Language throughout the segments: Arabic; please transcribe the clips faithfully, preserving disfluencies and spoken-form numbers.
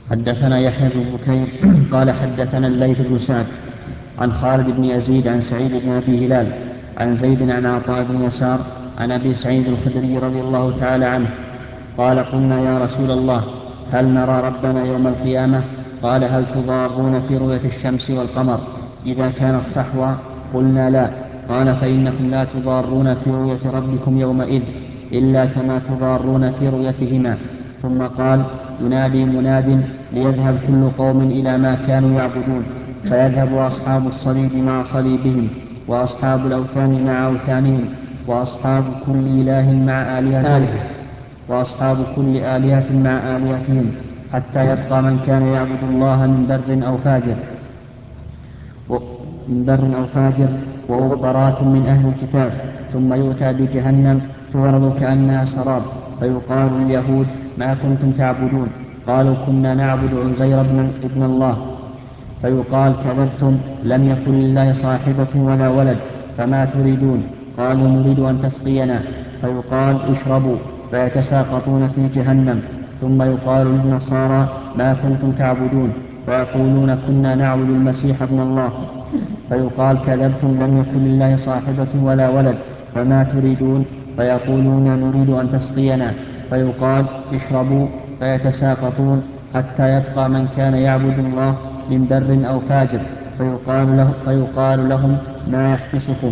حدثنا يحيى بن بكير قال حدثنا الليث بن سعد عن خالد بن يزيد عن سعيد بن أبي هلال عن زيد عن عطاء بن يسار عن أبي سعيد الخدري رضي الله تعالى عنه قال قلنا يا رسول الله هل نرى ربنا يوم القيامة؟ قال هل تضارون في رؤية الشمس والقمر إذا كانت صحوا؟ قلنا لا. قال فإنكم لا تضارون في رؤية ربكم يومئذ إلا كما تضارون في رؤيتهما. ثم قال ينادي مناد ليذهب كل قوم إلى ما كانوا يعبدون، فيذهب أصحاب الصليب مع صليبهم، وأصحاب الأوثان مع أوثانهم، وأصحاب كل إله مع آلهتهم وأصحاب كل آلهة مع آلهتهم، حتى يبقى من كان يعبد الله من بر أو فاجر من بر أو فاجر وغبرات من أهل الكتاب. ثم يؤتى بجهنم تعرض كأنها سراب، فيقال لليهود ما كنتم تعبدون؟ قالوا كنا نعبد عزير ابن الله. فيقال كذبتم، لم يكن لله صاحبة ولا ولد، فما تريدون؟ قالوا نريد أن تسقينا. فيقال اشربوا، فيتساقطون في جهنم. ثم يقال للنصارى ما كنتم تعبدون؟ فيقولون كنا نعبد المسيح ابن الله. فيقال كذبتم، لم يكن لله صاحبة ولا ولد، فما تريدون؟ فيقولون نريد أن تسقينا. فيقال اشربوا، فيتساقطون حتى يبقى من كان يعبد الله من بر أو فاجر. فيقال, له فيقال لهم ما يحبسكم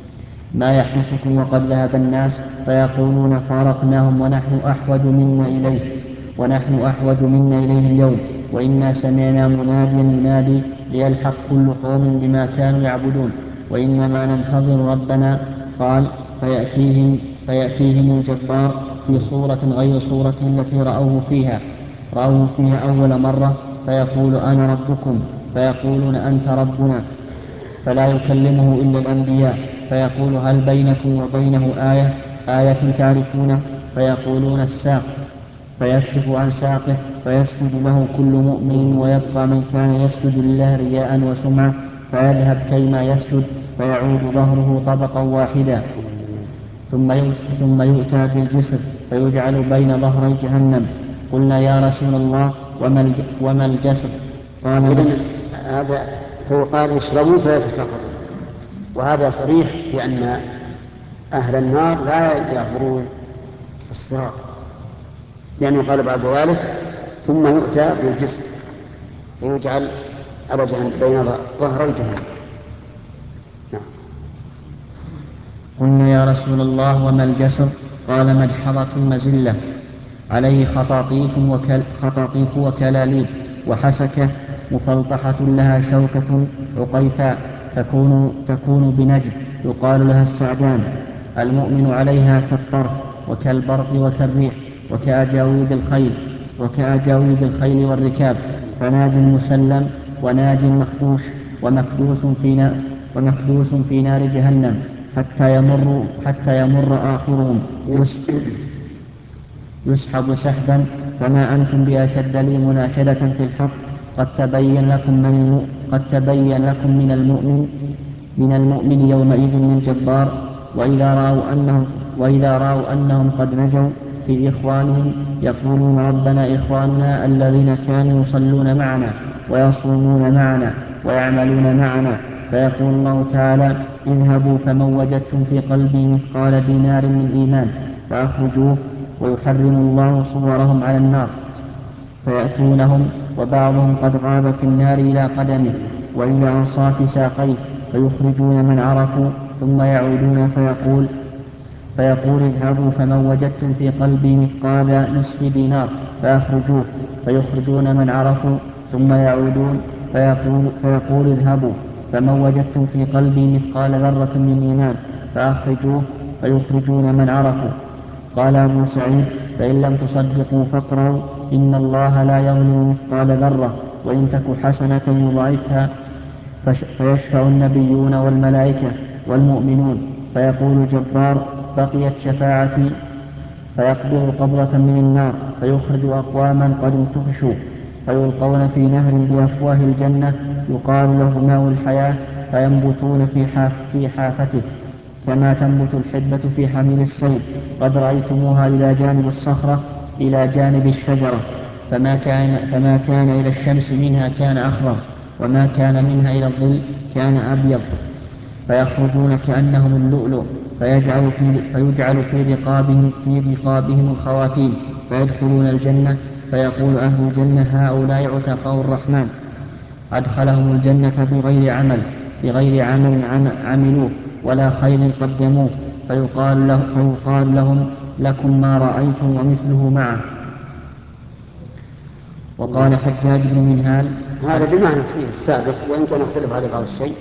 ما يحبسكم وقد ذهب الناس؟ فيقولون فارقناهم ونحن أحوج منا إليه ونحن أحوج منا إليه اليوم، وإنا سمعنا مناديا ينادي ليلحق كل قوم بما كانوا يعبدون، وإنما ننتظر ربنا. قال فيأتيهم, فيأتيهم الجبار في صورة غير صورة التي رأوه فيها رأوه فيها أول مرة، فيقول أنا ربكم، فيقولون أنت ربنا، فلا يكلمه إلا الأنبياء. فيقول هل بينكم وبينه آية آية تعرفونه؟ فيقولون الساق، فيكشف عن ساقه، فيسجد له كل مؤمن، ويبقى من كان يسجد لله رياء وسمعة، فيذهب كيما يسجد، فيعود ظهره طبقا واحدا. ثم يؤتى, ثم يؤتى بالجسر فيجعل بين ظهري جهنم. قلنا يا رسول الله وما الجسر؟ قال إذن هذا هو قال اشربوا فيتساقطون، وهذا صريح في أن أهل النار لا يعبرون الصراط، لأنه قال بعد ذلك ثم يؤتى بالجسر فيجعل على جهنم بين ظهري جهنم. نعم. قلنا يا رسول الله وما الجسر؟ قال مدحضة مزلة عليه خطاطيف, وكل خطاطيف وكلاليب وحسكة مفلطحة لها شوكة عقيفاء تكون, تكون بنجد يقال لها السعدان. المؤمن عليها كالطرف وكالبرق وكالريح وكأجاويد الخيل وكأجاويد الخيل والركاب، فناج مسلم وناج مخدوش ومكدوس في نار, ومكدوس في نار جهنم، حتى يمر, حتى يمر آخرهم يسحب سحبا. فما أنتم بأشد لي مناشدة في الحق، قد تبين لكم من, قد تبين لكم من المؤمن من المؤمن يومئذ من جبار. وإذا رأوا أنهم, وإذا رأوا أنهم قد نجوا في إخوانهم يقولون ربنا إخواننا الذين كانوا يصلون معنا ويصومون معنا ويعملون معنا. فيقول الله تعالى اذهبوا فمن وجدتم في قلبه مثقال دينار من إيمان فأخرجوه، ويحرم الله صورهم على النار. فيأتونهم وبعضهم قد غاب في النار إلى قدمه وإلى أنصاف ساقيه، فيخرجون من عرفوا ثم يعودون فيقول فيقول اذهبوا فمن وجدتم في قلبي مثقال نصف دينار فأخرجوه، فيخرجون من عرفوا ثم يعودون فيقول, فيقول اذهبوا فمن وجدتم في قلبي مثقال ذرة من إيمان فأخرجوه، فيخرجون من عرفوا. قال أبو سعيد فإن لم تصدقوا فاقرأوا إن الله لا يظلم مثقال ذرة وإن تك حسنة يضاعفها. فيشفع النبيون والملائكة والمؤمنون، فيقول الجبار بقيت شفاعتي، فيقبض قبضة من النار فيخرج أقواما قد انتفشوا فيلقون في نهر بأفواه الجنة يقال له ماء الحياة، فينبتون في, حاف في حافته كما تنبت الحبة في حميل الصيد، قد رأيتموها إلى جانب الصخرة إلى جانب الشجرة. فما كان, فما كان إلى الشمس منها كان أخضر، وما كان منها إلى الظل كان أبيض، فيخرجون كأنهم اللؤلؤ، فيجعل في, فيجعل في رقابهم في رقابهم الخواتيم، فيدخلون الجنة، فيقول أهل الجنة هؤلاء عتقاء الرحمن أدخلهم الجنة بغير عمل بغير عمل عملوه ولا خير قدموه، فيقال, له فيقال لهم لكم ما رأيتم ومثله معه. وقال حجاج بن منهال: هذا بمعنى الحديث السابق وإن كان اختلف عليه بعض الشيء.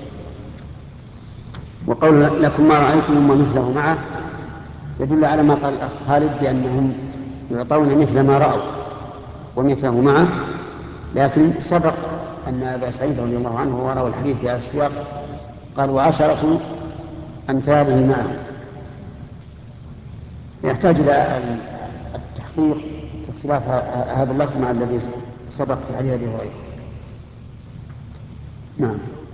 وقول لكم ما رأيتم ومثله معه يدل على ما قال الأخ خالد بأنهم يعطون مثل ما رأوا ومثله معه، لكن سبق أن أبا سعيد رضي الله عنه وروى الحديث بهذا السياق قال وعشرة أمثاله معه. يحتاج إلى التحقيق في اختلاف هذا اللفظ مع الذي سبق في حديث أبي هريرة. نعم.